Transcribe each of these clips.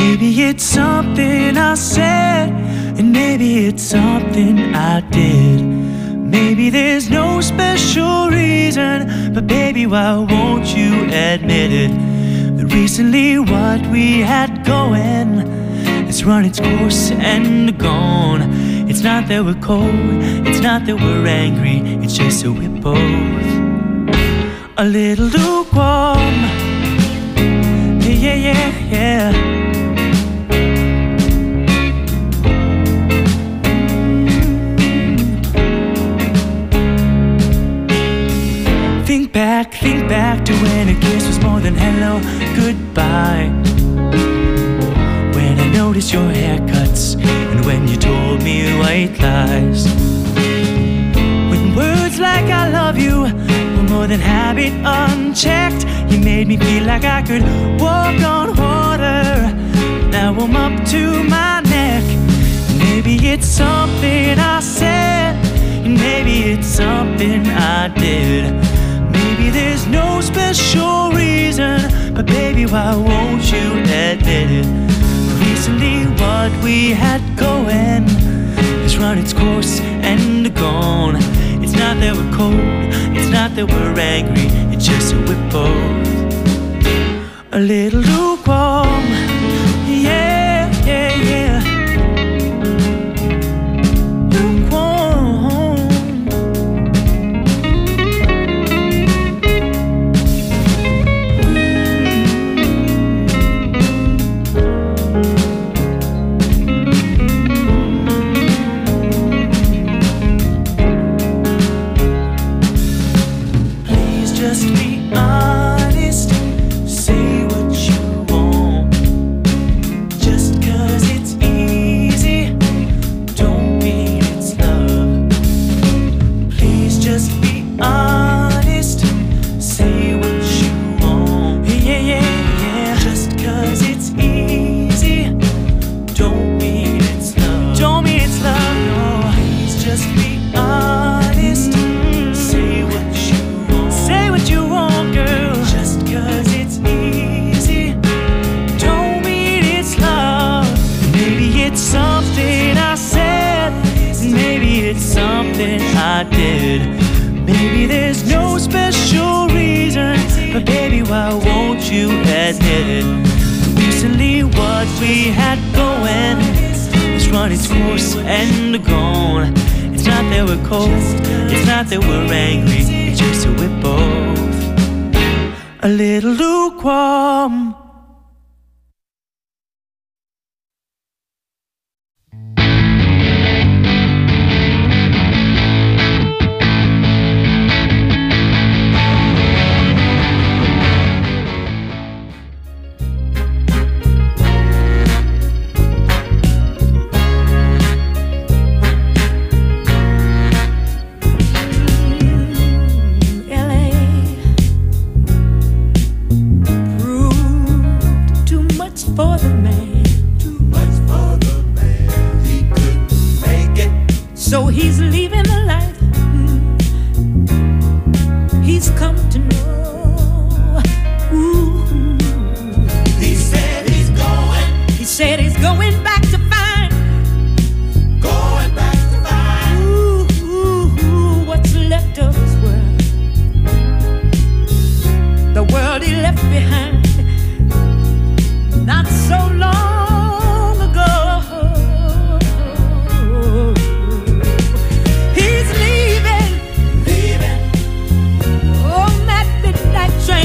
Maybe it's something I said, and maybe it's something I did. Maybe there's no special reason, but baby, why won't you admit it? That recently what we had going has run its course and gone. It's not that we're cold, it's not that we're angry, it's just that we're both a little lukewarm. Yeah, yeah, yeah, yeah. Think back to when a kiss was more than hello, goodbye. When I noticed your haircuts and when you told me white lies. When words like I love you were more than habit unchecked, you made me feel like I could walk on water. Now I'm up to my neck. Maybe it's something I said, and maybe it's something I did. Maybe there's no special reason, but baby, why won't you admit it? Recently what we had going has run its course and gone. It's not that we're cold, it's not that we're angry, it's just that we're both a little lukewarm. Yeah, yeah, yeah. I did. Maybe there's no special reason, but baby, why won't you admit it? Recently what we had going has run its course and gone. It's not that we're cold, it's not that we're angry, it's just that we're both a little lukewarm. So he's leaving the life he's come to know. Ooh. He said he's going back to find, ooh, what's left of his world, the world he left behind not so long ago.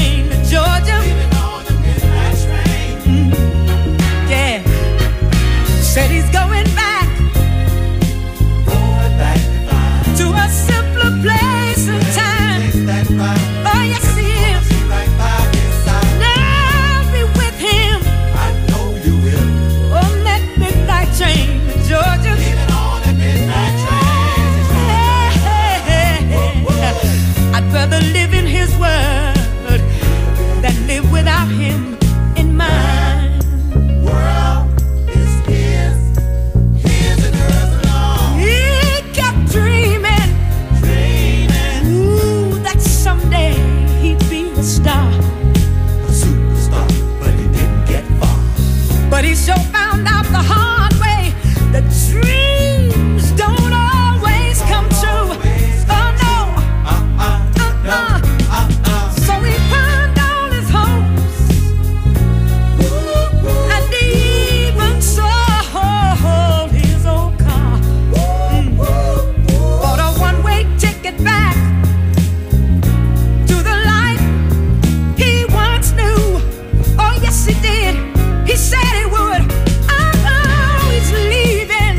Georgia. found out the hard way that dreams don't always come true. Oh no. So he burned all his hopes and even sold his old car. Bought a one-way ticket back to the life he once knew. Oh yes he did. He said he would. Oh, he's leaving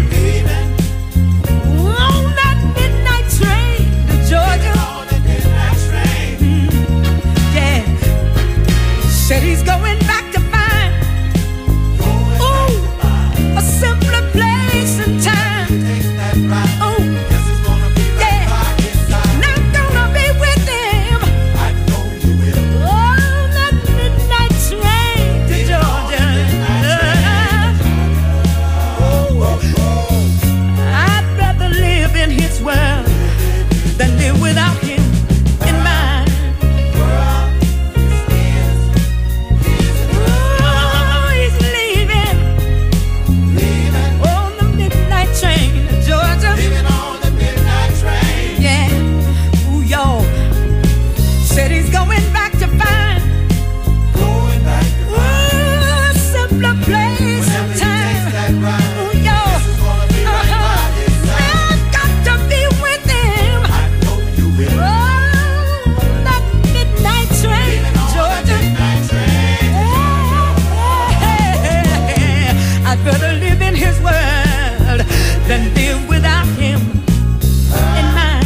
on that midnight train to Georgia. Yeah. Said he's going back to find a simpler place and time. Oh, yeah. Not gonna be with him on that midnight train to Georgia. I'd rather live in his world than live without him in mine. Oh, he's leaving on the midnight train to Georgia. Yeah. Ooh, y'all. Said he's going back to find a simpler place and time. Ooh, y'all. I've got to be with him. Oh, that midnight train to Georgia. I'd rather live in his world than live without him in mine.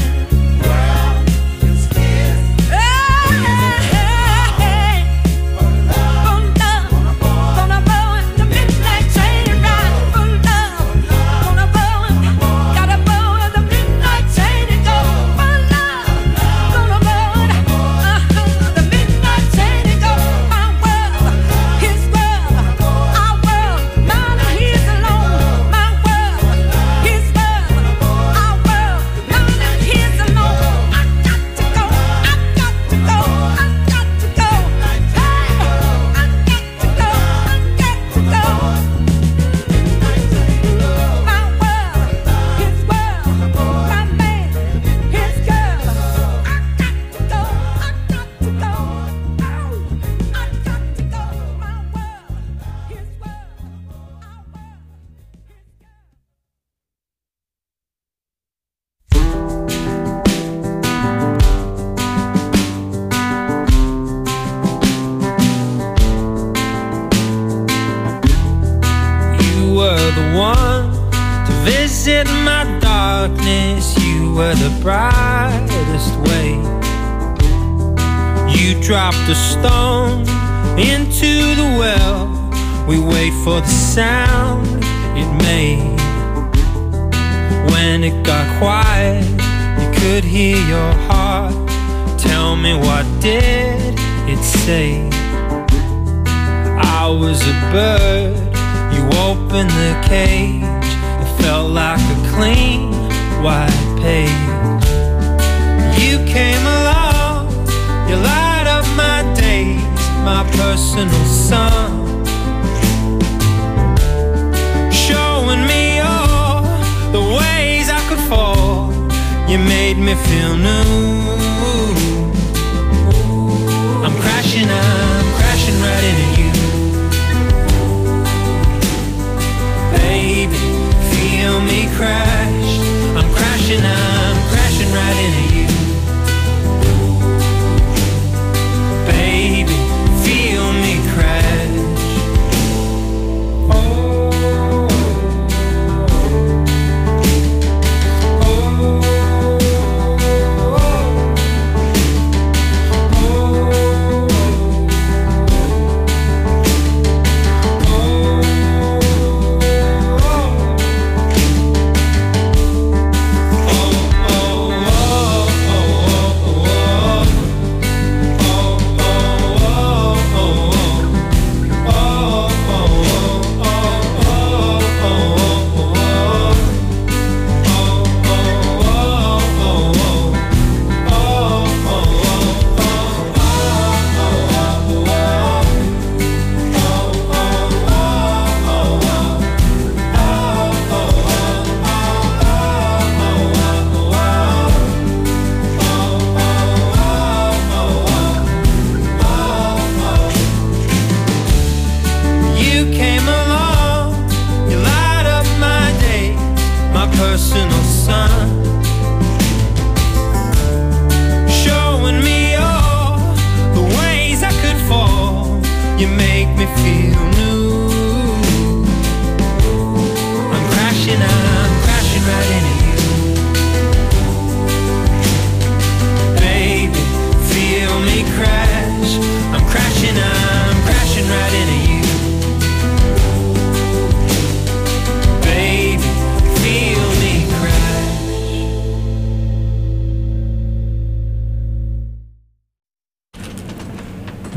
Gonna go on the midnight train ride for love. Gonna go on, gotta go on the midnight train and go for love. Gonna go on the midnight train and go my world, his world, our world, mine and his alone. My world, his world, our world, mine and his alone. I got to go, I got to go, I got to go. Hey, I got to go, I got to go. My world, his world, my man, his girl. I got to go, I got to go. Oh, I got to go. My world, his world, our world, You were the one to visit my darkness. You were the brightest way. You dropped a stone into the well. We wait for the sound it made. When it got quiet, you could hear your heart. Tell me, what did it say? I was a bird, you opened the cage. It felt like a clean white page. You came along, you light up my days, my personal sun, showing me all the ways I could fall. You made me feel new. I'm crashing right into you. Baby, feel me crash. I'm crashing right into you. Baby, feel me crash.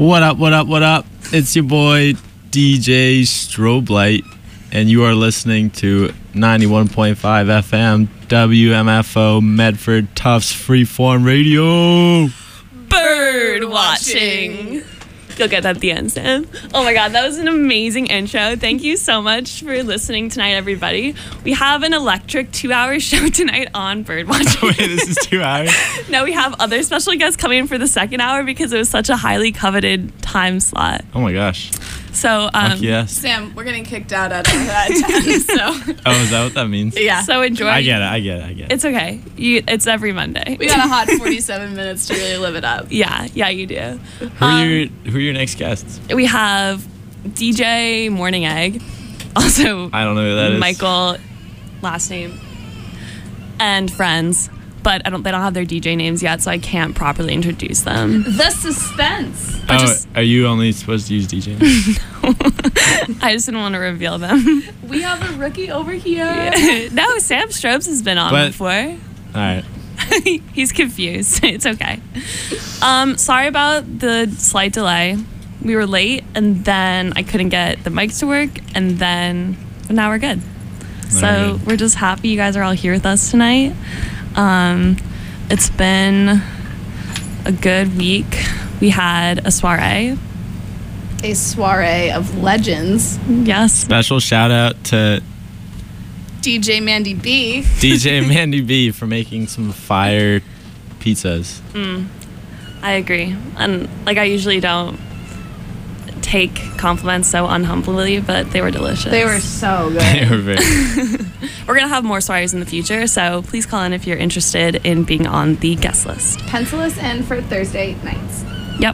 What up, what up, what up? It's your boy DJ Strobe Light, and you are listening to 91.5 FM WMFO Medford Tufts Freeform Radio. Bird watching. You'll get that at the end, Sam. Oh my god, that was an amazing intro. Thank you so much for listening tonight, everybody. We have an electric 2-hour show tonight on Bird watching. Wait, this is 2 hours? No, we have other special guests coming in for the second hour because it was such a highly coveted time slot. Oh my gosh. So, Fuck yes. Sam, we're getting kicked out at 10, so. Oh, is that what that means? Yeah. So enjoy. I get it. It's okay. It's every Monday. We got a hot 47 minutes to really live it up. Yeah, you do. Who are your next guests? We have DJ Morning Egg, also I don't know who that is. Michael, last name, and friends, but they don't have their DJ names yet, so I can't properly introduce them. The suspense. Are you only supposed to use DJ names? I just didn't want to reveal them. We have a rookie over here. No, Sam Strobes has been on before. All right. He's confused. It's okay. Sorry about the slight delay. We were late, and then I couldn't get the mics to work, and but now we're good. So Alright. we're just happy you guys are all here with us tonight. It's been a good week. We had a soiree. A soiree of legends. Yes. Special shout out to DJ Mandy B. DJ Mandy B for making some fire pizzas. I agree. And I usually don't take compliments so unhumbly, but they were delicious. They were so good. They were very We're going to have more soirees in the future, so please call in if you're interested in being on the guest list. Pencil us in for Thursday nights. Yep.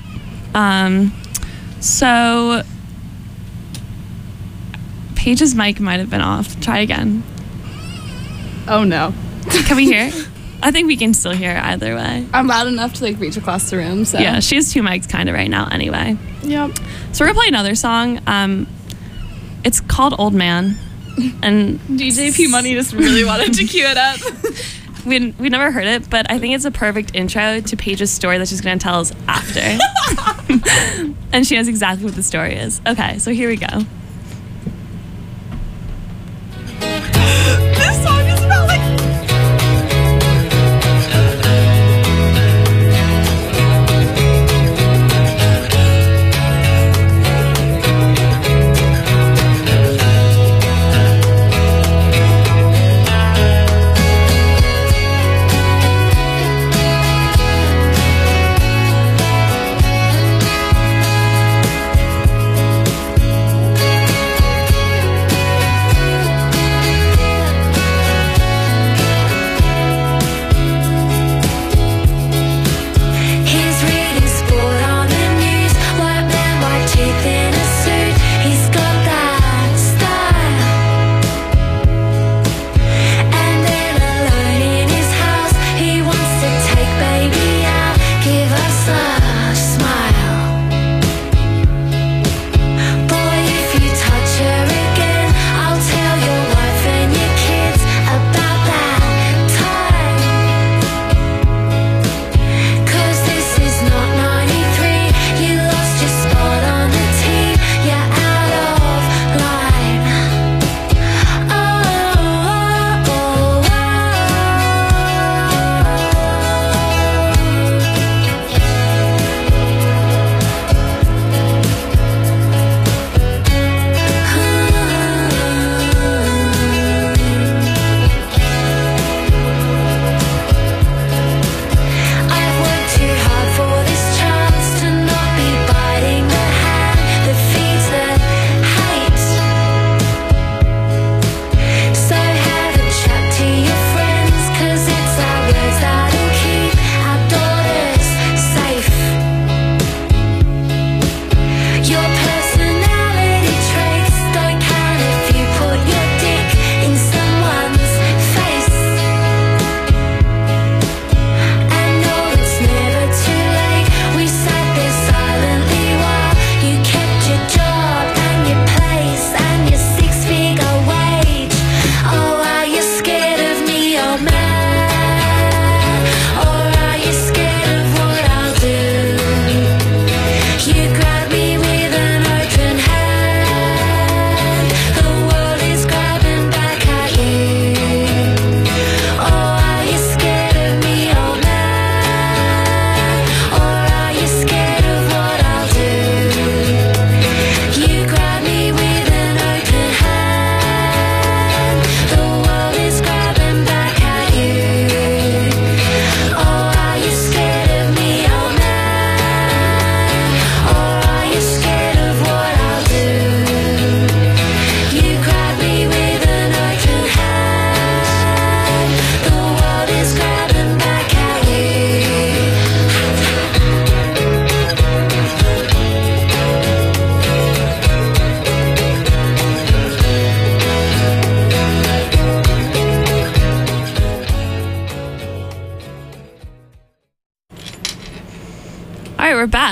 So Paige's mic might have been off. Try again. Oh no. Can we hear? I think we can still hear either way. I'm loud enough to reach across the room, so. Yeah, she has 2 mics kind of right now anyway. Yep. So we're going to play another song. It's called Old Man. And DJ P Money just really wanted to cue it up. we never heard it, but I think it's a perfect intro to Paige's story that she's going to tell us after. And she knows exactly what the story is. Okay, so here we go. This song is about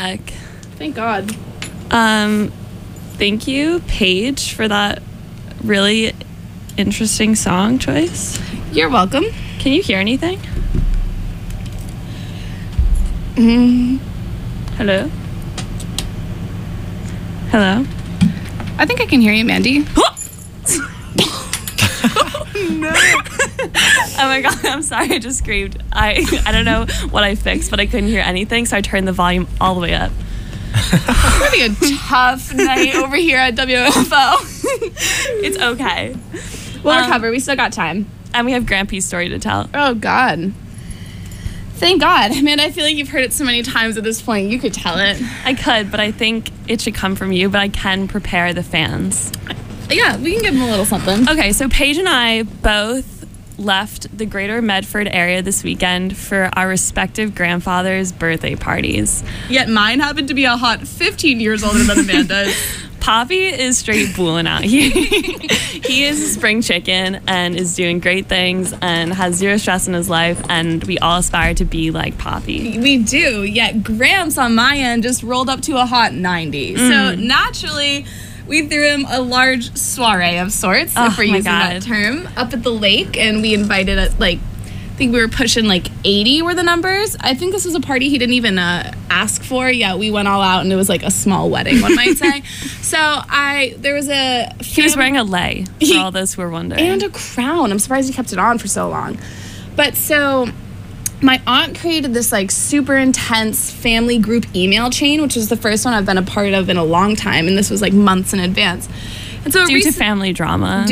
back. Thank God. Thank you, Paige, for that really interesting song choice. You're welcome. Can you hear anything? Hello? Hello? I think I can hear you, Mandy. Oh my god, I'm sorry, I just screamed. I don't know what I fixed, but I couldn't hear anything, so I turned the volume all the way up. It's gonna be a tough night over here at WFO. It's okay. We'll recover. We still got time. And we have Grampy's story to tell. Oh, God. Thank God. Man, I feel like you've heard it so many times at this point. You could tell it. I could, but I think it should come from you, but I can prepare the fans. Yeah, we can give them a little something. Okay, so Paige and I both left the greater Medford area this weekend for our respective grandfathers' birthday parties. Yet mine happened to be a hot 15 years older than Amanda's. Poppy is straight booling out here. He is a spring chicken and is doing great things and has zero stress in his life, and we all aspire to be like Poppy. We do, yet Gramps on my end just rolled up to a hot 90. So naturally, we threw him a large soiree of sorts, if we're my using that God. term, up at the lake, and we invited, I think we were pushing 80 were the numbers. I think this was a party he didn't even ask for. Yeah, we went all out, and it was like a small wedding, one might say. So there was a... He was wearing a lei, for all those who were wondering. And a crown. I'm surprised he kept it on for so long. But so... my aunt created this super intense family group email chain, which is the first one I've been a part of in a long time, and this was months in advance. And so Due to family drama.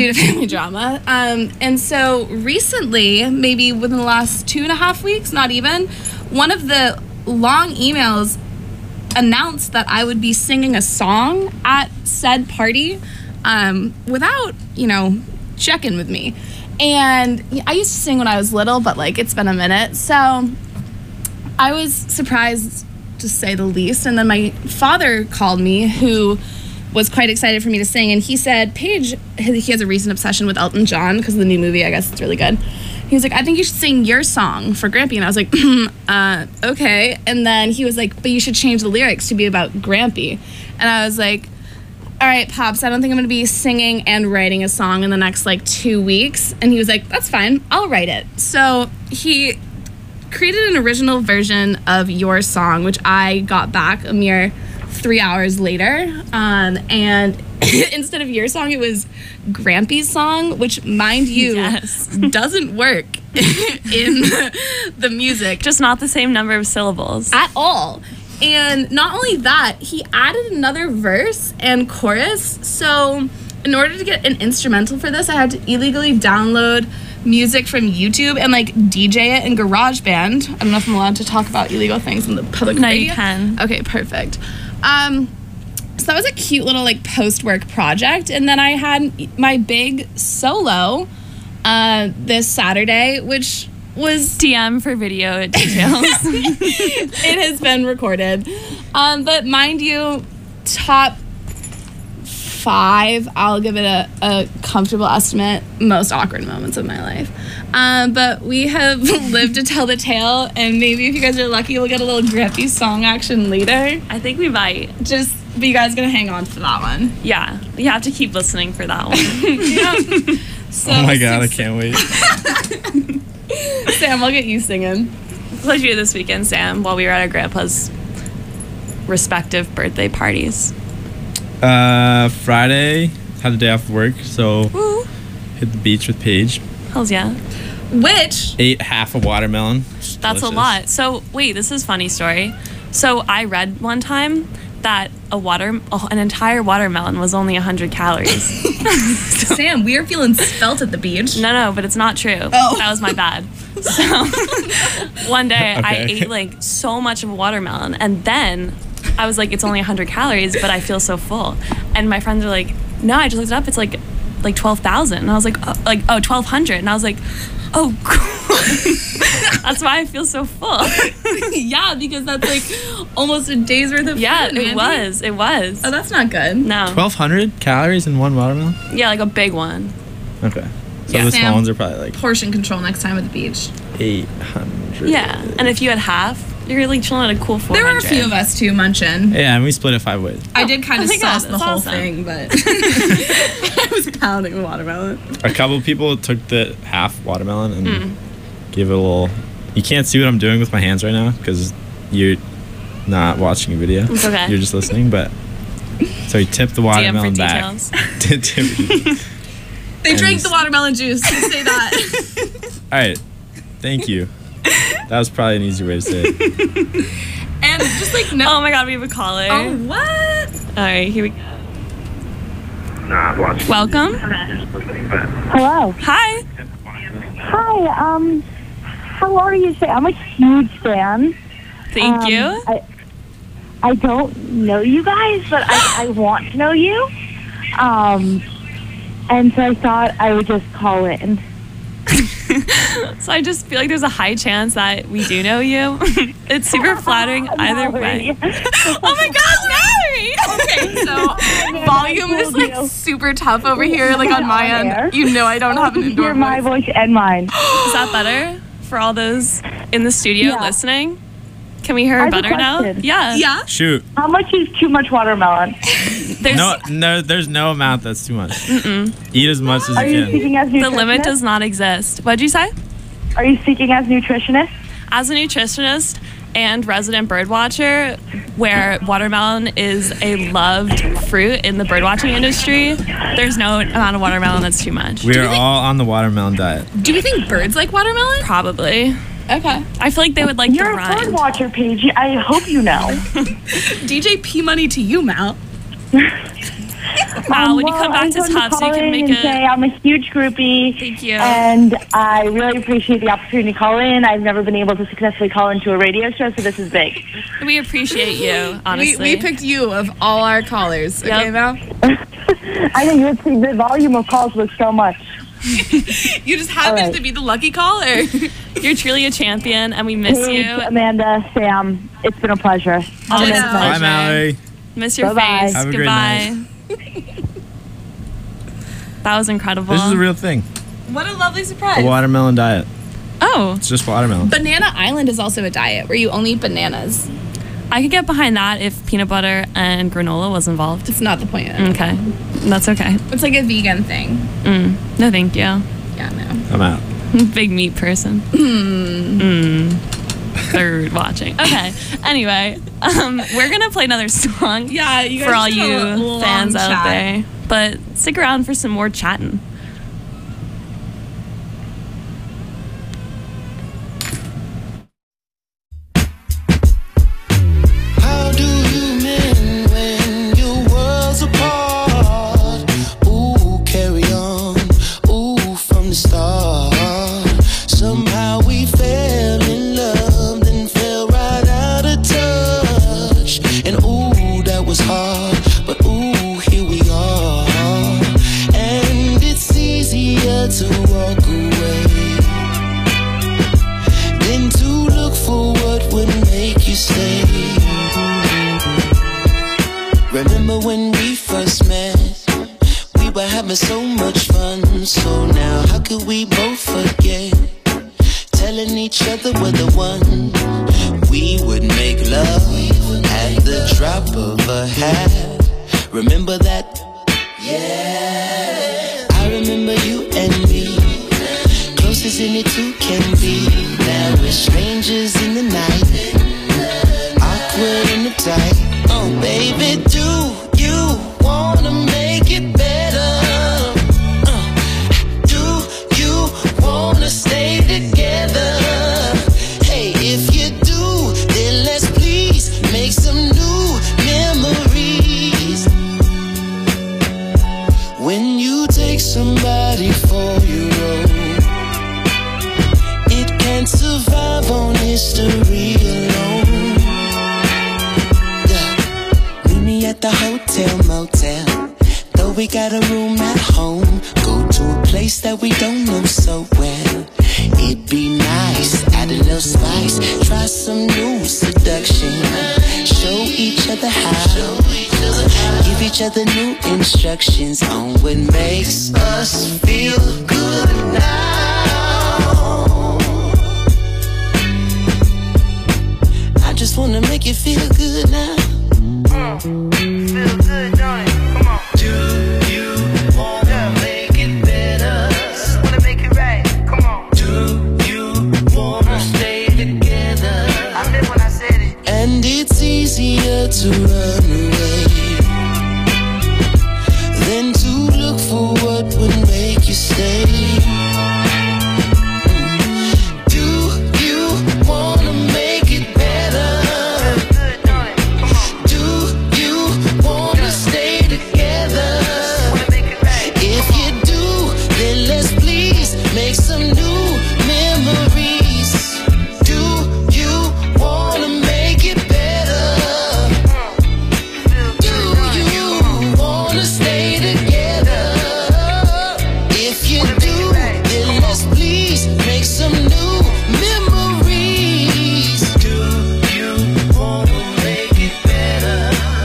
And so recently, maybe within the last 2.5 weeks, not even, one of the long emails announced that I would be singing a song at said party without, checking with me. And I used to sing when I was little, but it's been a minute. So I was surprised, to say the least. And then my father called me, who was quite excited for me to sing. And he said, Paige, he has a recent obsession with Elton John because of the new movie. I guess it's really good. He was like, I think you should sing your song for Grampy. And I was like, okay. And then he was like, but you should change the lyrics to be about Grampy. And I was like, all right, Pops, I don't think I'm going to be singing and writing a song in the next 2 weeks. And he was like, that's fine, I'll write it. So he created an original version of your song, which I got back a mere 3 hours later. And instead of your song, it was Grampy's song, which, mind you, Yes. doesn't work in the music. Just not the same number of syllables. At all. And not only that, he added another verse and chorus. So in order to get an instrumental for this, I had to illegally download music from YouTube and DJ it in GarageBand. I don't know if I'm allowed to talk about illegal things in the public No, radio. you can. Okay, perfect. So that was a cute little post-work project. And then I had my big solo this Saturday, which was DM for video details. it has been recorded. But mind you, top 5, I'll give it a comfortable estimate, most awkward moments of my life. But we have lived to tell the tale, and maybe if you guys are lucky, we'll get a little Grampy song action later. I think we might. But you guys gonna hang on for that one. Yeah, you have to keep listening for that one. So, Oh my god, I can't wait. Sam, I'll get you singing. What did you do this weekend, Sam, while we were at our grandpa's respective birthday parties? Friday, had a day off work, so Woo. hit the beach with Paige. Hells yeah. Which Ate half a watermelon. That's a lot. So, wait, this is a funny story. So, I read one time that an entire watermelon was only 100 calories. Sam, we are feeling svelte at the beach. No, but it's not true. Oh. That was my bad. So, one day I Okay. ate so much of a watermelon, and then I was like, it's only 100 calories, but I feel so full. And my friends are like, no, I just looked it up. It's like 12,000. And I was like, 1,200. And I was like, oh, cool. That's why I feel so full. Yeah, because that's almost a day's worth of Yeah, food, it Mandy. was. Oh, that's not good. No. 1,200 calories in one watermelon? Yeah, a big one. Okay. So Yeah. the Sam. small ones are probably Portion control next time at the beach. 800. Yeah. And if you had half, You're like chilling at a cool 400. There were a few of us too munching. Yeah, and we split it 5 ways. I did kind Oh of my God, sauce the that's whole awesome. thing, but I was pounding the watermelon. A couple people took the half watermelon and gave it a little. You can't see what I'm doing with my hands right now because you're not watching a video. It's okay. You're just listening, but. So he tipped the DM for watermelon back. details. They drank just- the watermelon juice. Say that. All right. Thank you. That was probably an easier way to say it. And just like no. Oh my God, we have a caller. Oh, what? All right, here we go. Welcome. Hello. Hi. Hi. How are you today? I'm a huge fan. Thank you. I don't know you guys, but I want to know you. And so I thought I would just call in. So I just feel like there's a high chance that we do know you. It's super flattering either way. Oh my God, Mallory! Okay, so volume is like super tough over here, like on my On air. end. You know I don't have an You indoor hear my voice. voice and mine. Is that better for all those in the studio Yeah. listening? Can we hear I have a better now? question. Yeah. Yeah. Shoot. How much is too much watermelon? There's, There's no amount that's too much. Eat as much as Are you you can. speaking as the nutritionist? limit does not exist. What'd you say? Are you speaking as nutritionist? As a nutritionist and resident bird watcher, where watermelon is a loved fruit in the birdwatching industry, there's no amount of watermelon that's too much. We are all on the watermelon diet. Do we think birds like watermelon? Probably. Okay. I feel like they would like You're the a bird rind. watcher, Paige. I hope you know. DJ P Money to you, Mal. Wow, when you come I back just to wanted Tops, you call can in make and say a. I'm a huge groupie. Thank you. And I really appreciate the opportunity to call in. I've never been able to successfully call into a radio show, so this is big. We appreciate you, honestly. We picked you of all our callers. Okay, Yep. Mal? I know you would see the volume of calls was so much. You just happened All right. to be the lucky caller. You're truly a champion, and we miss Paige, you. Amanda, Sam, it's been a pleasure. Always Ditto. a Bye, pleasure. Mallory. Miss your Bye-bye. face. Have a great Goodbye. That was incredible. This is a real thing. What a lovely A surprise. watermelon diet. Oh, It's just watermelon. Banana Island is also a diet where you only eat bananas. I could get behind that if peanut butter and granola was involved. It's not the point. Okay, that's okay. It's like a vegan thing. No, thank you. Yeah, no. I'm out. Big meat person. Third watching. Okay. Anyway, we're gonna play another song. Yeah, you guys for all just had a you long fans out chat. there. But stick around for some more chatting. How do you mend when your world's apart? Ooh, carry on. Ooh, from the start. Somehow we fell in love, then fell right out of touch. And ooh, that was hard. But ooh, here we are. And it's easier to walk away than to look for what would make you stay. Remember when we first met? We were having so much fun. So now how could we both forget? Telling each other we're the one. We would make love at the drop of a hat. Remember that? Yeah. I remember you and me, close as any two can be. Now we're strangers in the night, awkward in the tight. Oh baby, do you wanna make it better? Do you wanna stay together? Hey, if you do, then let's please make some new memories. When you take somebody for your own, it can't survive on history alone. Yeah. Meet me at the hotel motel, though we got a room at home. Go to a place that we don't know so well. It'd be nice, add a little spice, try some new seduction, show each other how, give each other new instructions on what makes us feel good now. make you feel good now? Feel good, don't it? Come on. Do you wanna make it better? Just wanna make it right. Come on. Do you wanna stay together? I meant when I said it. And it's easier to run away than to look for what would make you stay. Do you wanna make it better? Feel good, don't it? Come on. Do you wanna stay together? Wanna make it right. If you do, then let's please make some new memories. Do you wanna make it better? Do you wanna stay together? If you do, then let's please make some new memories. Do you wanna make it better?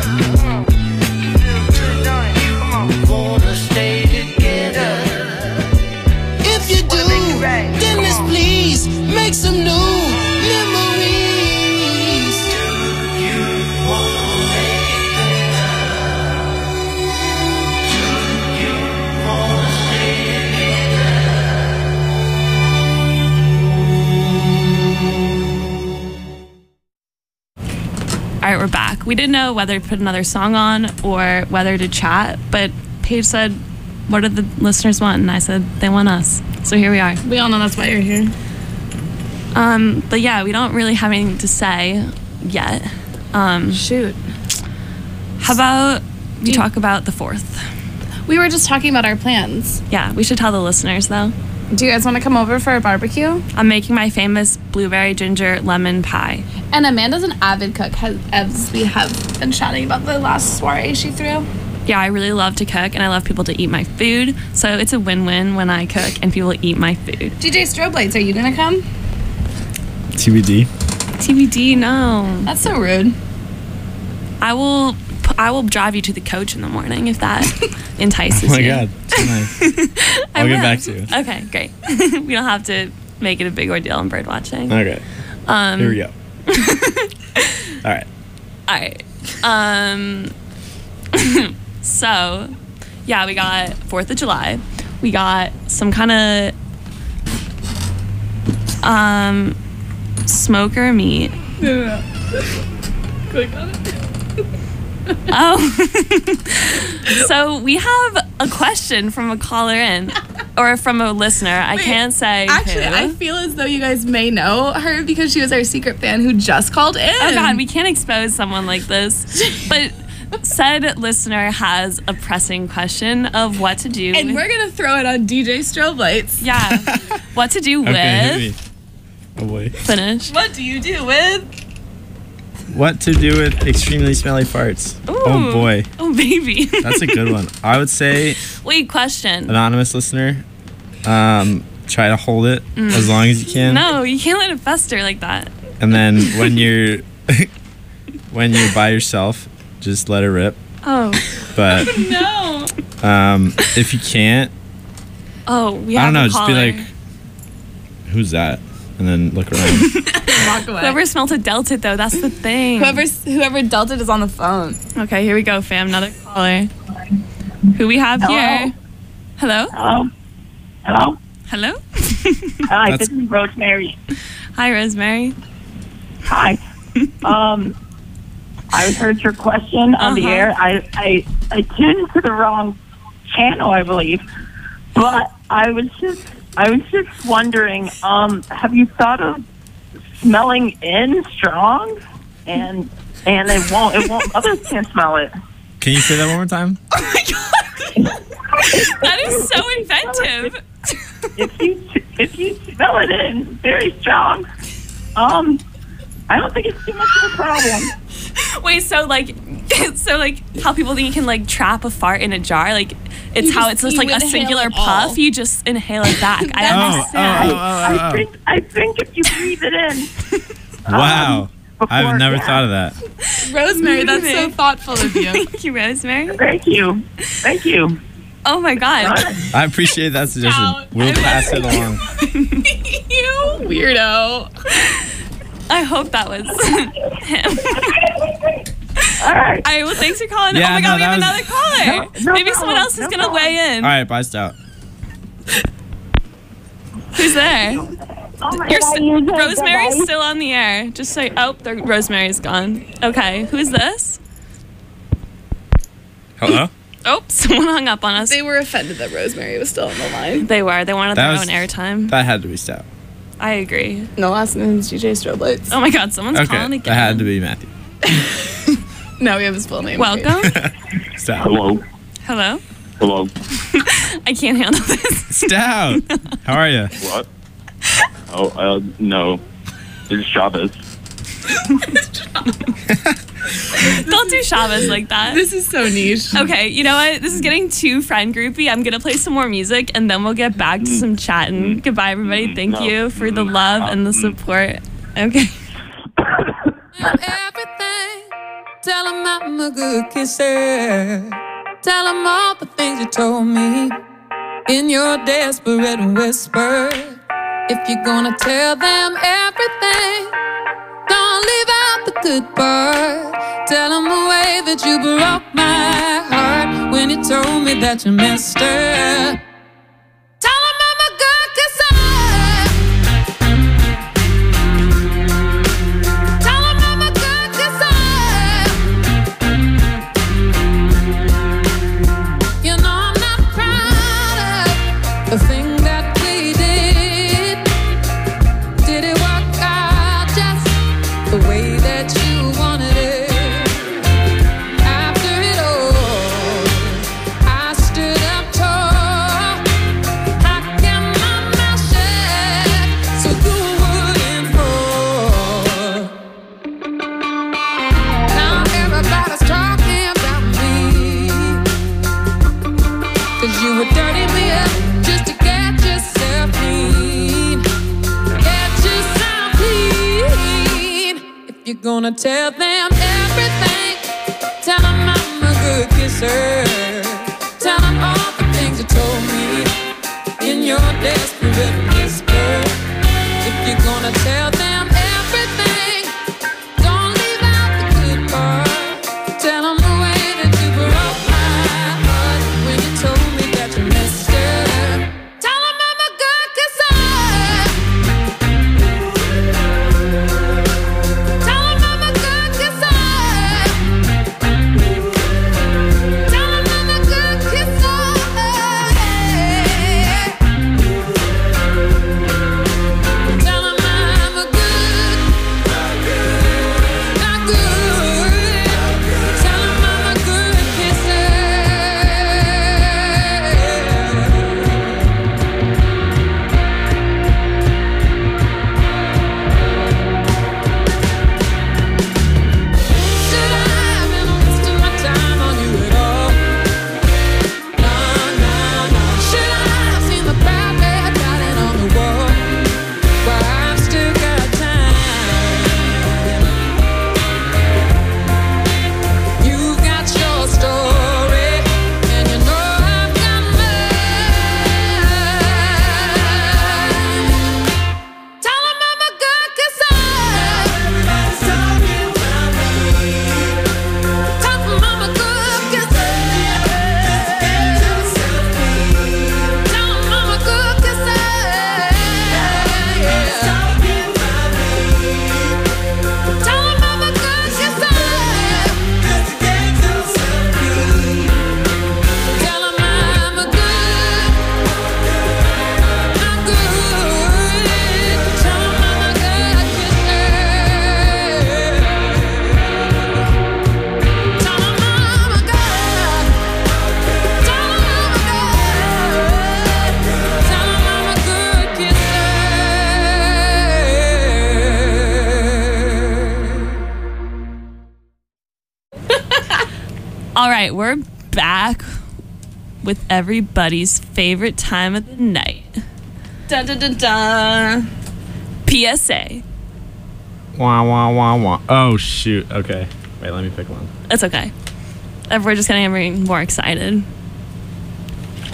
Feel good, don't it? Come on. Wanna stay together? If you do, then let's please make some new memories. Do you wanna make it better? Do you wanna stay All right, we're back. We didn't know whether to put another song on or whether to chat, but Paige said, what do the listeners want? And I said, they want us. So here we are. We all know that's why you're here. But yeah, we don't really have anything to say yet. Shoot. How about we talk about the 4th? We were just talking about our plans. Yeah, we should tell the listeners, though. Do you guys want to come over for a barbecue? I'm making my famous blueberry ginger lemon pie. And Amanda's an avid cook, as we have been chatting about the last soiree she threw. Yeah, I really love to cook, and I love people to eat my food. So it's a win-win when I cook and people eat my food. DJ Strobe Lights, are you going to come? TBD. TBD, no. That's so rude. I will drive you to the coach in the morning if that entices you. Oh my God, so nice. I'll get back to you. Okay, great. We don't have to make it a big ordeal on bird watching. Okay. Here we go. All right. All right. So, yeah, we got 4th of July. We got some kind of smoker meat. Click on it. Oh. So we have a question from a caller in, or from a listener. I can't say Actually, who. I feel as though you guys may know her because she was our secret fan who just called in. Oh God, we can't expose someone like this. But said listener has a pressing question of what to do. And we're going to throw it on DJ Strobe Lights. Yeah. What to do Okay, hit me. with. Oh boy. Finish. What do you do with? What to do with extremely smelly farts? Oh boy. Oh baby. That's a good one. I would say, Wait, question. anonymous listener, try to hold it as long as you can. No, you can't let it fester like that. And then when you're by yourself, just let it rip. Oh. But No. if you can't, Oh, we I have don't know, a just be caller. like, who's that? And then look around. Walk away. Whoever smelt it dealt it though, that's the thing. Whoever dealt it is on the phone. Okay, here we go, fam. Another caller. Who we have here? Hello? Hello? Hello? Hello? Hi, That's- this is Rosemary. Hi, Rosemary. Hi. I heard your question on the air. I tuned to the wrong channel, I believe. But I was just wondering, have you thought of smelling in strong? And it won't others can't smell it. Can you say that one more time? That is so inventive. If you smell it in very strong, I don't think it's too much of a problem. Wait, so like how people think you can like trap a fart in a jar, like it's how it's just like a inhale singular it all. puff. You just inhale it back. I understand. I think if you breathe it in. Wow. I've before- never yeah. thought of that. Rosemary, that's so thoughtful of you. Thank you, Rosemary. Thank you. Oh my God. I appreciate that suggestion. Out. We'll pass it along. You weirdo. I hope that was him. All right. All right, well, thanks for calling. Yeah, oh my no, God, we that have was- another caller. No Maybe problem, someone else is no going to problem. weigh in. All right, bye, Stout. Who's there? Oh my You're God, st- you're so Rosemary's good. still on the air. Just say, oh, Rosemary's gone. Okay, who's this? Hello? Oh, someone hung up on us. They were offended that Rosemary was still on the line. They were. They wanted That their was- own airtime. That had to be Stout. I agree. No, last name is DJ Strobe Lights. Oh my God, someone's calling Okay, again. that had to be Matthew. No, we have his full name. Welcome. Stout. Hello. Hello. Hello. I can't handle this. Stout. How are you? What? Oh, no. It's Chavez. Don't do Chavez like that. This is so niche. Okay, you know what? This is getting too friend groupy. I'm gonna play some more music and then we'll get back to some chatting. Goodbye, everybody. Thank No. you for the love and the support. Okay. Everything. Tell him I'm a good kisser. Tell him all the things you told me in your desperate whisper. If you're gonna tell them everything, don't leave out the good part. Tell them the way that you broke my heart when you told me that you missed her. Tell them I'm a good kisser. Tell them I'm a good kisser. You know I'm not proud of the thing that we did. Did it work out just the way that you wanted it? After it all, I stood up tall. I kept my mouth shut so you wouldn't fall. Now everybody's talking about me, 'cause you were dirtying me up just to get yourself clean. Get yourself clean. If you're gonna tell them everything, tell them I'm a good kisser. Tell them all the things you told me in your desperate whisper. If you're gonna tell them everything, don't leave out the good part. Tell them the way that you broke my heart when you told me that you missed her. Tell them I'm a good kisser. Tell them I'm a good kisser. Tell them I'm a good kisser. Tell them I'm a good, not good. Tell them I'm a good kisser. Should I have been wasting my time on you at all? No, no, no. Should I have seen the bad red writing on the wall? Well, I've still got time. You've got your story, and you know I've got mine. Tell 'em I'm a good kisser. Tell 'em I'm a good kisser. Tell 'em I'm a good kisser. Tell 'em I'm a good kisser. Tell 'em I'm a good, not good. Tell 'em I'm a good kisser. Tell 'em I'm a good. Tell 'em I'm a good. Tell 'em I'm a good kisser. All right, we're back with everybody's favorite time of the night. Dun dun dun dun. PSA. Wah, wah, wah, wah. Oh, shoot. Okay. Wait, let me pick one. That's okay. We're just getting more excited.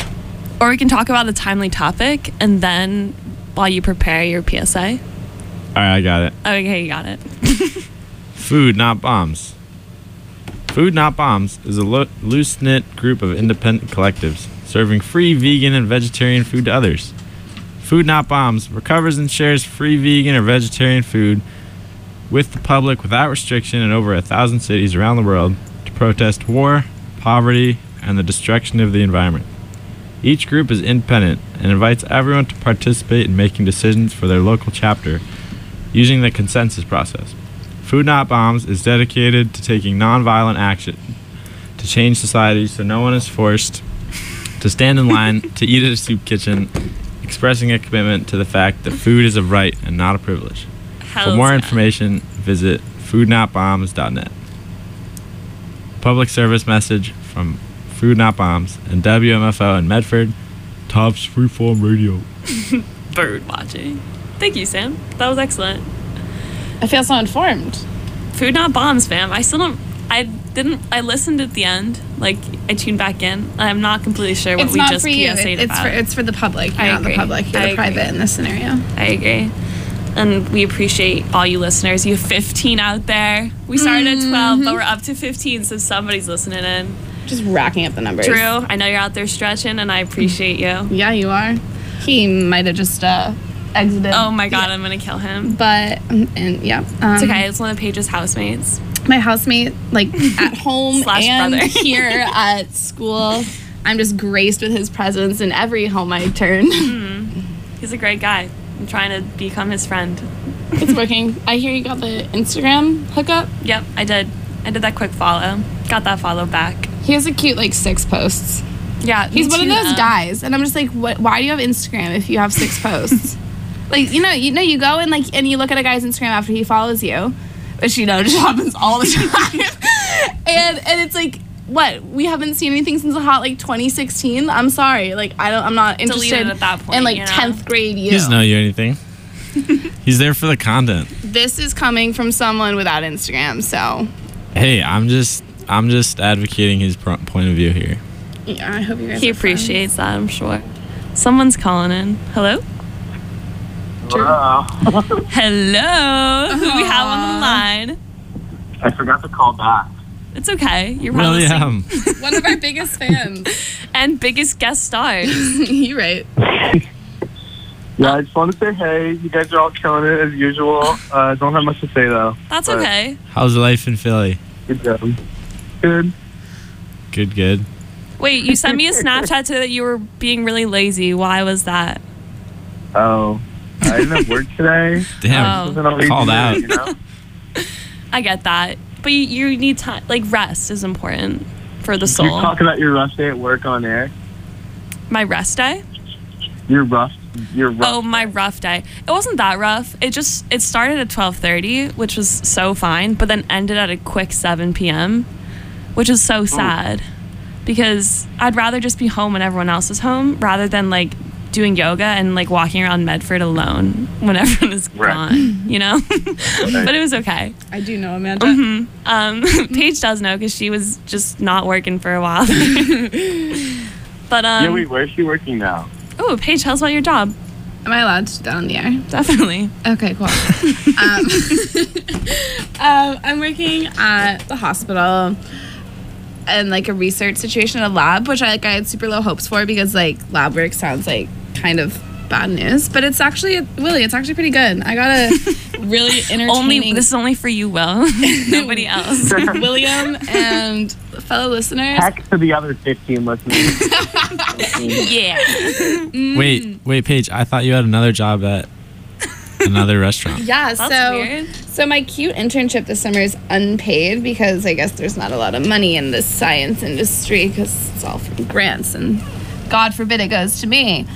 Or we can talk about a timely topic and then while you prepare your PSA. All right, I got it. Okay, you got it. Food Not Bombs. Food Not Bombs is a loose-knit group of independent collectives serving free vegan and vegetarian food to others. Food Not Bombs recovers and shares free vegan or vegetarian food with the public without restriction in over 1,000 cities around the world to protest war, poverty, and the destruction of the environment. Each group is independent and invites everyone to participate in making decisions for their local chapter using the consensus process. Food Not Bombs is dedicated to taking nonviolent action to change society so no one is forced to stand in line to eat at a soup kitchen, expressing a commitment to the fact that food is a right and not a privilege. For more information, visit foodnotbombs.net. Public service message from Food Not Bombs and WMFO in Medford, Tops Freeform Radio. Bird watching. Thank you, Sam. That was excellent. I feel so informed. Food Not Bombs, fam. I listened at the end. Like, I tuned back in. I'm not completely sure what It's we not just for you. PSA'd about. It's for the public. You're I not agree. the public. You're I the private agree. in this scenario. I agree. And we appreciate all you listeners. You have 15 out there. We started at 12, but we're up to 15, so somebody's listening in. Just racking up the numbers. Drew, I know you're out there stretching, and I appreciate you. Yeah, you are. He might have just exited. Oh my god, I'm gonna kill him. But, and yeah. It's okay, it's one of Paige's housemates. My housemate, like at home Slash and brother. here at school, I'm just graced with his presence in every home I turn. He's a great guy. I'm trying to become his friend. It's working. I hear you got the Instagram hookup. Yep, I did. I did that quick follow. Got that follow back. He has a cute, like, 6 posts. Yeah, He's me one of too, those though. guys, and I'm just like, what? Why do you have Instagram if you have 6 posts? Like, you go and like, and you look at a guy's Instagram after he follows you, which just happens all the time, and it's like, what? We haven't seen anything since the hot like 2016. I'm sorry, like I'm not interested Deleted at that point, in like you know? 10th grade you. He doesn't know you anything. He's there for the content. This is coming from someone without Instagram, so Hey, I'm just advocating his point of view here. yeah, I hope you guys. He are appreciates that, I'm sure. Someone's calling in. Hello? Hello? Who we have on the line? I forgot to call back. It's okay. You're probably William. friends. One of our biggest fans. and biggest guest stars. You're right. Yeah, I just want to say hey. You guys are all killing it as usual. Don't have much to say though. That's But okay. How's life in Philly? Good job. Good. Good. Wait, you sent me a Snapchat today that you were being really lazy. Why was that? Oh, I didn't have work today. Damn. Wasn't always Called good, out. You know? I get that. But you need time. Like, rest is important for the You're soul. talking about your rough day at work on air. My rest day? Your rough. Oh, my rough day. It wasn't that rough. It started at 12:30, which was so fine, but then ended at a quick 7 p.m., which is so sad because I'd rather just be home when everyone else is home rather than like doing yoga and like walking around Medford alone when everyone is gone, you know? But it was okay. I do know Amanda. Paige does know because she was just not working for a while. But Yeah, wait, where's she working now? oh, Paige, tell us about your job. Am I allowed to do that on the air? Definitely. Okay, cool. I'm working at the hospital in like a research situation in a lab, which I had super low hopes for because like lab work sounds like kind of bad news, but it's actually pretty good. I got a really entertaining This is only for you, Will. Nobody else. William and fellow listeners. Heck to the other 15 listeners. Yeah. Wait, Paige. I thought you had another job at another restaurant. Yeah, That's so my cute internship this summer is unpaid because I guess there's not a lot of money in the science industry because it's all from grants and God forbid it goes to me.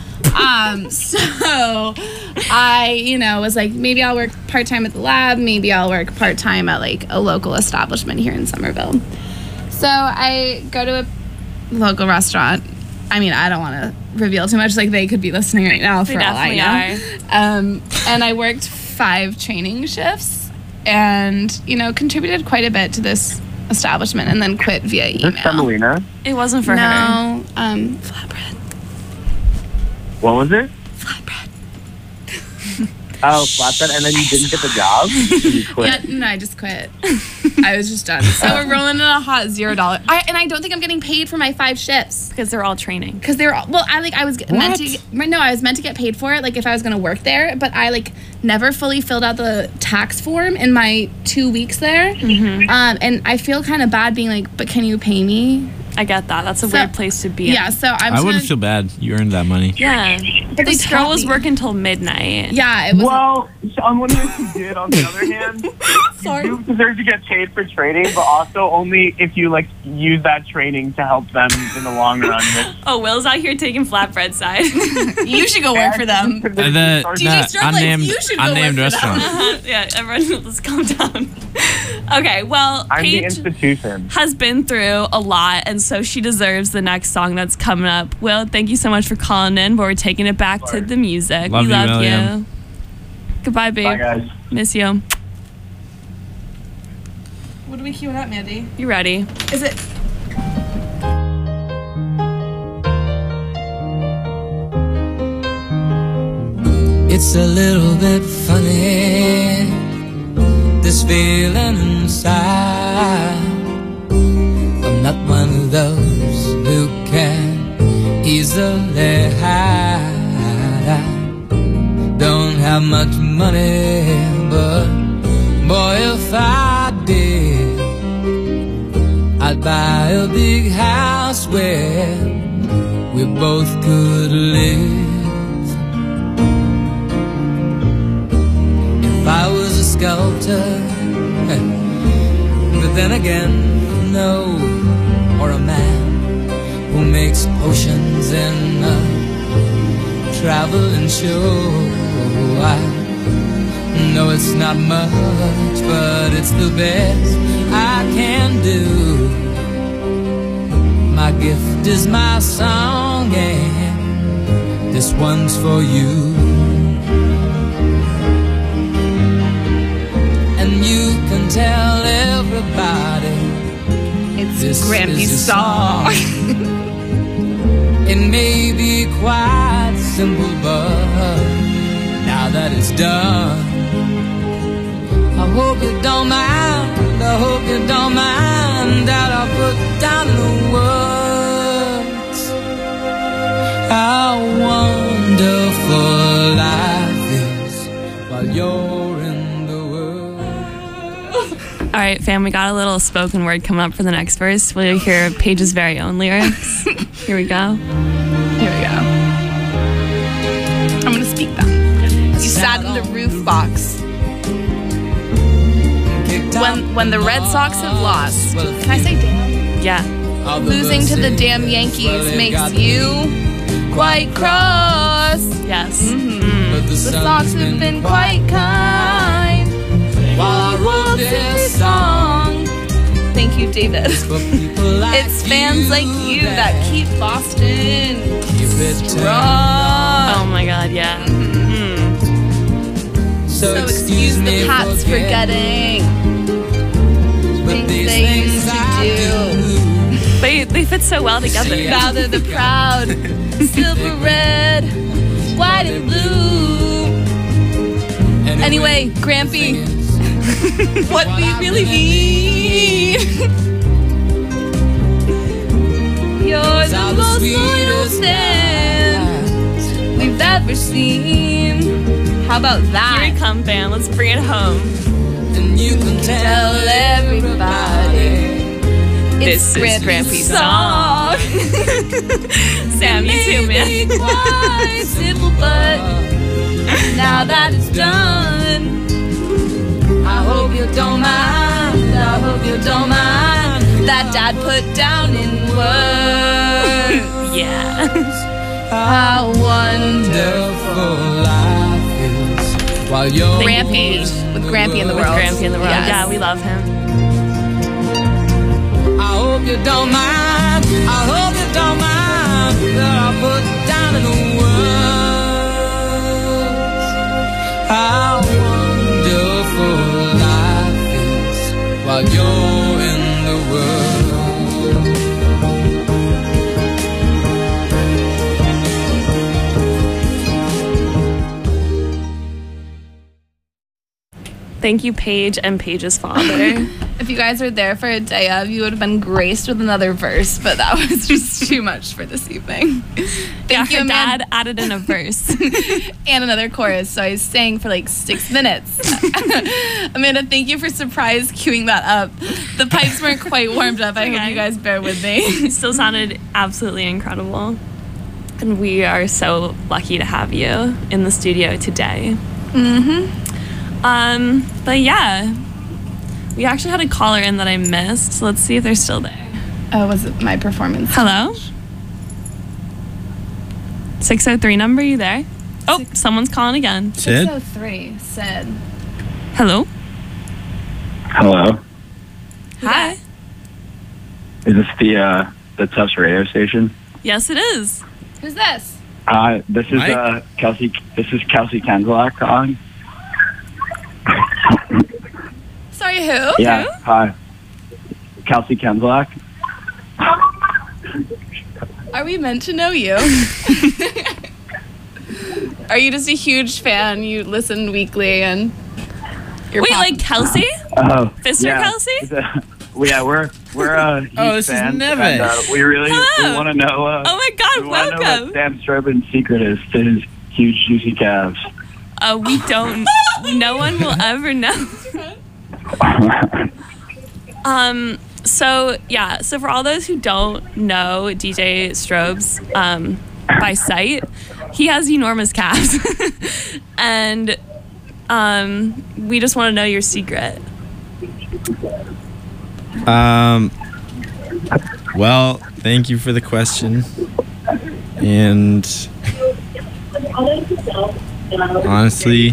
So I, was like, maybe I'll work part-time at the lab, maybe I'll work part-time at like a local establishment here in Somerville. So I go to a local restaurant. I mean, I don't want to reveal too much, like they could be listening right now for all I know. And I worked 5 training shifts and, contributed quite a bit to this establishment and then quit via email. This Semolina? It wasn't for her. No, flatbread. What was it? Flatbread. Oh, flatbed, and then you didn't get the job? You quit? Yeah, no, I just quit. I was just done. So we're rolling in a hot $0. And I don't think I'm getting paid for my 5 shifts. Because they're all training. Because they were all, well, I was meant to get paid for it, like if I was gonna work there, but I like never fully filled out the tax form in my 2 weeks there. And I feel kind of bad being like, but can you pay me? I get that. That's a weird place to be. Yeah, so I wouldn't feel bad. You earned that money. Yeah. But this girl was working till midnight. Yeah, it was. Well, so I'm wondering if you did, on the other hand. Sorry. You do deserve to get paid for training, but also only if you, like, use that training to help them in the long run. Oh, Will's out here taking flatbread side. You should go work for them. Unnamed restaurant. Yeah, everyone, let's calm down. Okay, well, I'm the Paige institution. has been through a lot, and so she deserves the next song that's coming up. Will, thank you so much for calling in, but we're taking it back to the music. Love we you, love William. you. Goodbye, babe. Bye, guys. Miss you. What are we queuing up, Mandy? You ready? Is it? It's a little bit funny, this feeling inside. I'm not one of those who can easily hide. I don't have much money, but boy, if I did, I'd buy a big house where we both could live. If I was a sculptor, but then again, no, or a man who makes potions in a traveling show. I know it's not much, but it's the best I can do. My gift is my song, and this one's for you. And you can tell everybody It's this Grampy's is your song. It may be quite simple, but now that it's done, I hope you don't mind, I hope you don't mind that I put down in the words how wonderful life is while you're in the world. All right, fam, we got a little spoken word coming up for the next verse. Will you hear Paige's very own lyrics? Here we go. Here we go. I'm gonna speak them. You sat in the roof box when the Red Sox have lost. Can I say damn? Yeah. Losing to the damn Yankees makes you quite cross. Yes. The Sox have been quite kind while I wrote this song. Thank you, David. It's fans like you that keep Boston strong. Oh my God, yeah. So excuse the Pats for getting things they used to do. They fit so well together. Now they're the proud silver, red, white, and blue. Anyway, Grampy, what we really need. You're the most loyal fan we've ever seen. How about that? Here we come, fam. Let's bring it home. And you can Tell everybody This is Grampy's song. Sam, you too, man. Maybe quite simple, but now that it's done, I hope you don't mind. I hope you don't mind that Dad put down in words Yeah. how wonderful life is while you're Grampy with Grampy in the With world. Grampy in the world. Yes. Yeah, we love him. I hope you don't mind. I hope you don't mind that I put down in the words how wonderful life is while you're in the world. Thank you, Paige and Paige's father. If you guys were there for a day of, you would have been graced with another verse, but that was just too much for this evening. Thank you, her Amanda. dad added in a verse. And another chorus, so I was staying for like 6 minutes. Amanda, thank you for surprise queuing that up. The pipes weren't quite warmed up. I hope you guys bear with me. It still sounded absolutely incredible. And we are so lucky to have you in the studio today. But yeah, we actually had a caller in that I missed, so let's see if they're still there. Oh, was it my performance? Hello? 603 number, you there? Oh, someone's calling again. Sid? 603, Sid. Hello? Hello. Hi. Is this the Tufts radio station? Yes, it is. Who's this? This is Mike? Kelsey. This is Kelsey Kenzalak calling. Sorry, who? Yeah. Hi. Kelsey Kenzalak. Are we meant to know you? Are you just a huge fan? You listen weekly and you're Wait, like Kelsey? Oh. Fister yeah. Kelsey? Yeah, we're huge this is fans, Nevis. and we really Hello. want to know. Oh my God, we want to know welcome. what Sam Strobin's secret is to his huge juicy calves. We don't. No one will ever know. So for all those who don't know DJ Strobes by sight, he has enormous calves. And we just want to know your secret. Well, thank you for the question. And honestly,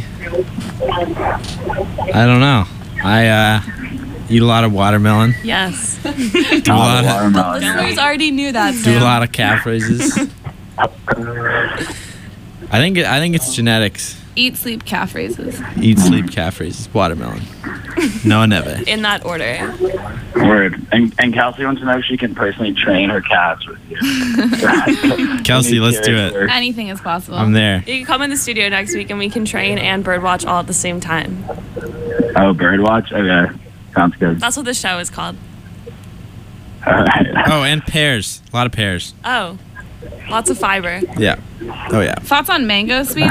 I don't know. I eat a lot of watermelon. Yes. Do a lot of Watermelon. Listeners already knew that. do a Sam. lot of calf raises. I think it's genetics. Eat, sleep, calf raises. Eat, sleep, calf raises, watermelon. No, never. In that order. Word. And Kelsey wants to know if she can personally train her calves with you. Kelsey, let's do it. Anything is possible. I'm there. You can come in the studio next week and we can train and birdwatch all at the same time. Oh, birdwatch? Okay. Sounds good. That's what the show is called. All right. Oh, and pears. A lot of pears. Oh, lots of fiber. Yeah. Oh, yeah. Thoughts on mango sweets?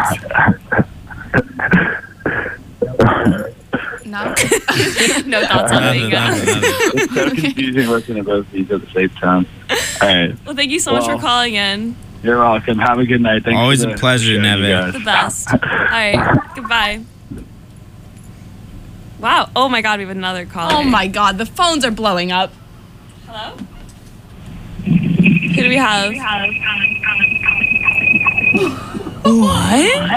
No. No thoughts on None, mango. none. It's so confusing listening to both these at the same time. All right. Well, thank you so much for Well, calling in. You're welcome. Have a good night. Thanks Always for a the pleasure, show, you Neve. guys. The best. All right. Goodbye. Wow. Oh my God, we have another caller. Oh my God, the phones are blowing up. Hello? Who do we have? What?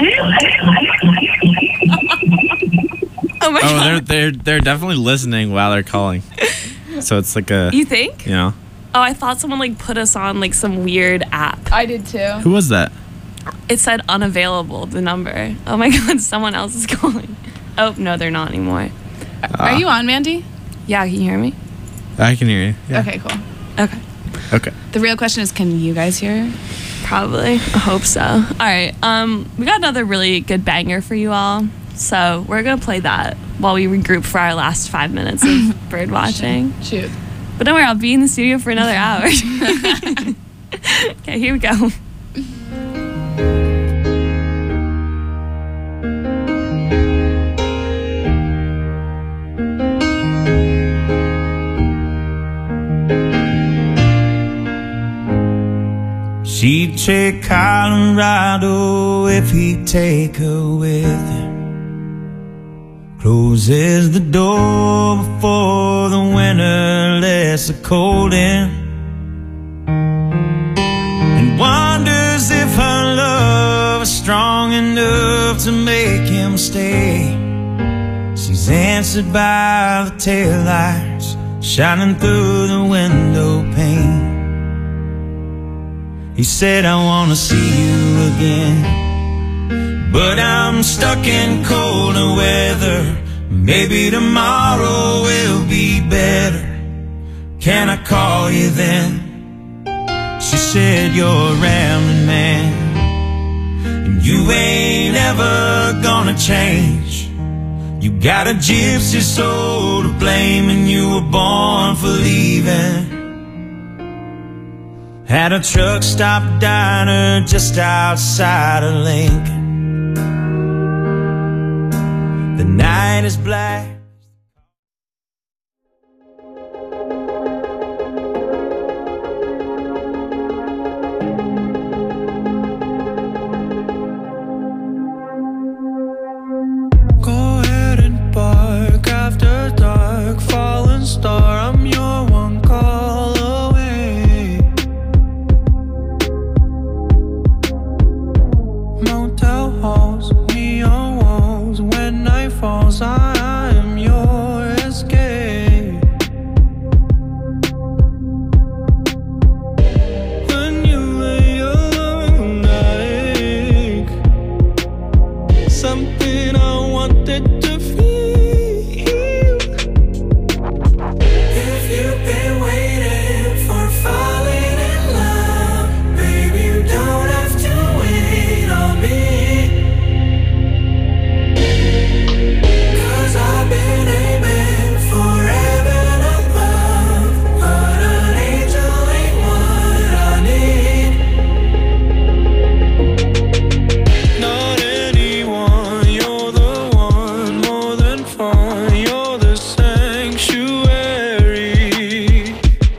Oh my Oh, God. they're definitely listening while they're calling. So it's like a, You think? you know. Oh, I thought someone like put us on like some weird app. I did too. Who was that? It said unavailable, the number. Oh my God, someone else is calling. Oh, no, they're not anymore. Are you on, Mandy? Yeah, can you hear me? I can hear you. Yeah. Okay, cool. Okay. Okay. The real question is, can you guys hear her? Probably. I hope so. All right. We got another really good banger for you all. So we're going to play that while we regroup for our last 5 minutes of bird watching. Shoot. But don't worry, I'll be in the studio for another hour. Okay, here we go. She'd take Colorado if he'd take her with him. Closes the door before the winter lets the cold in, and wonders if her love is strong enough to make him stay. She's answered by the taillights shining through the window pane. He said, I wanna see you again, but I'm stuck in colder weather. Maybe tomorrow will be better. Can I call you then? She said, you're a rambling man, and you ain't ever gonna change. You got a gypsy soul to blame, and you were born for leaving. At a truck stop diner just outside of Lincoln. The night is black. Go ahead and bark after dark, fallen star, I'm your one call away. Motel halls, neon walls, when night falls, I am your escape. When you lay alone, I ache. Something I wanted to feel. If you've been waiting for falling in love, baby, you don't have to wait on me. 'Cause I've been aiming for heaven above, but an angel ain't what I need. Not anyone, you're the one, more than fun, you're the sanctuary.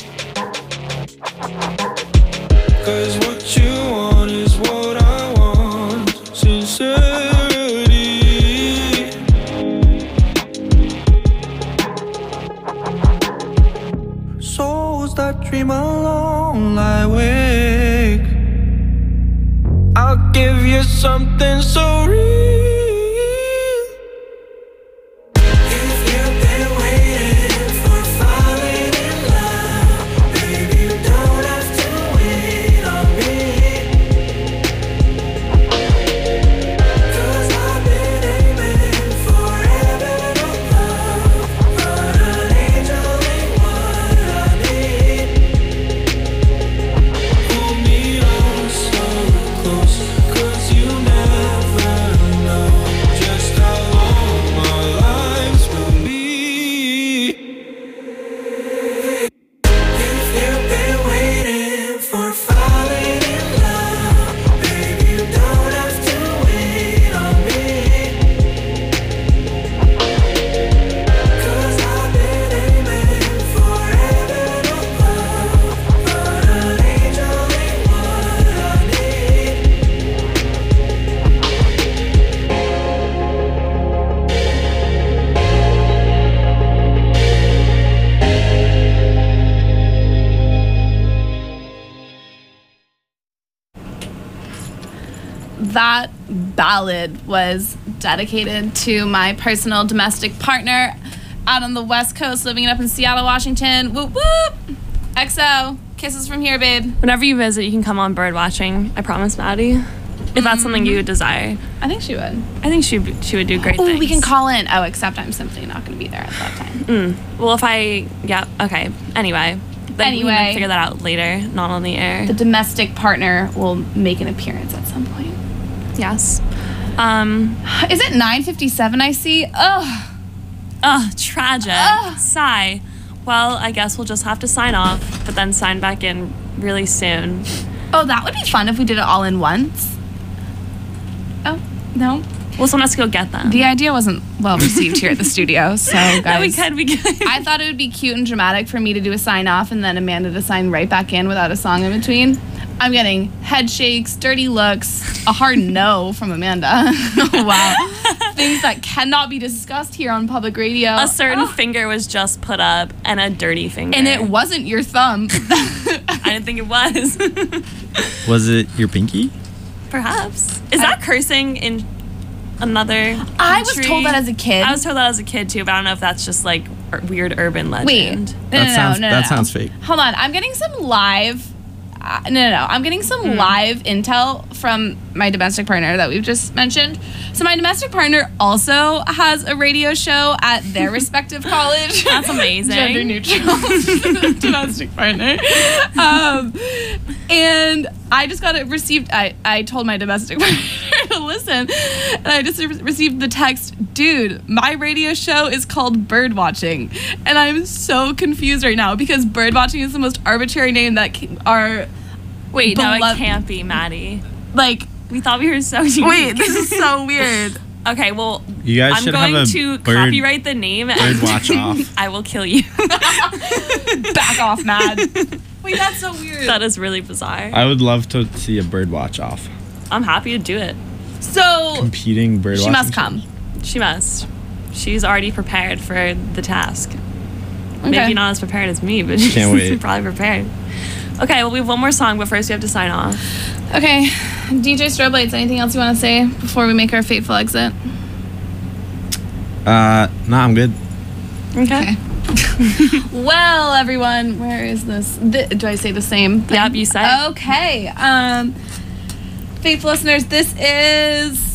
'Cause what you want is what I want, sincerity. Souls that dream alone lie awake. I'll give you something so real. If you've been waiting for falling in love, baby, you don't have to wait on me. 'Cause I've been aiming for heaven above, but an angel ain't what I need. Hold me on so close, 'cause you never know just how long our lives will be. If you've been waiting for falling in love, baby, you don't have to wait on me. 'Cause I've been aiming for heaven above, but an angel ain't what I need. That ballad was dedicated to my personal domestic partner out on the West Coast, living it up in Seattle, Washington. Whoop whoop! XO, kisses from here, babe. Whenever you visit, you can come on bird watching. I promise, Maddie. If that's something you would desire. I think she would. I think she would do great Oh, things. we can call in. Oh, except I'm simply not going to be there at that time. Well, if I... Yeah, okay. Anyway. Then we can figure that out later, not on the air. The domestic partner will make an appearance at some point. Yes. Is it 9:57 I see? Ugh. Ugh, tragic. Sigh. Well, I guess we'll just have to sign off, but then sign back in really soon. Oh, that would be fun if we did it all in once. Oh, no. Well, someone has to go get them. The idea wasn't well received here at the studio, so guys. No, we could. I thought it would be cute and dramatic for me to do a sign off and then Amanda to sign right back in without a song in between. I'm getting head shakes, dirty looks, a hard no from Amanda. Wow. Things that cannot be discussed here on public radio. A certain finger was just put up and a dirty finger. And it wasn't your thumb. I didn't think it was. Was it your pinky? Perhaps. Is that cursing in another country? I was told that as a kid. I was told that as a kid too, but I don't know if that's just like weird urban legend. Wait. That sounds fake. Hold on. I'm getting some live... I'm getting some live intel from my domestic partner that we've just mentioned. So my domestic partner also has a radio show at their respective college. That's amazing. Gender neutral domestic partner. And I just got it received. I told my domestic partner to listen. And I just received the text, dude, my radio show is called Bird Watching. And I'm so confused right now because Bird Watching is the most arbitrary name that are... Wait, no, it can't be, Maddie. Like... We thought we were so unique. Wait, this is so weird. Okay, well, You guys I'm should going have a to bird- copyright the name and watch off. I will kill you. Back off, Mad. Wait, that's so weird. That is really bizarre. I would love to see a bird watch off. I'm happy to do it. So, Competing bird she watching must come. She must. She's already prepared for the task. Okay. Maybe not as prepared as me, but she's Can't wait. probably prepared. Okay, well, we have one more song, but first we have to sign off. Okay, DJ Strobe Lights, anything else you want to say before we make our fateful exit? Nah, I'm good. Okay. Well, everyone, where is this? Do I say the same thing? Yep, you said. Okay. Faithful listeners, this is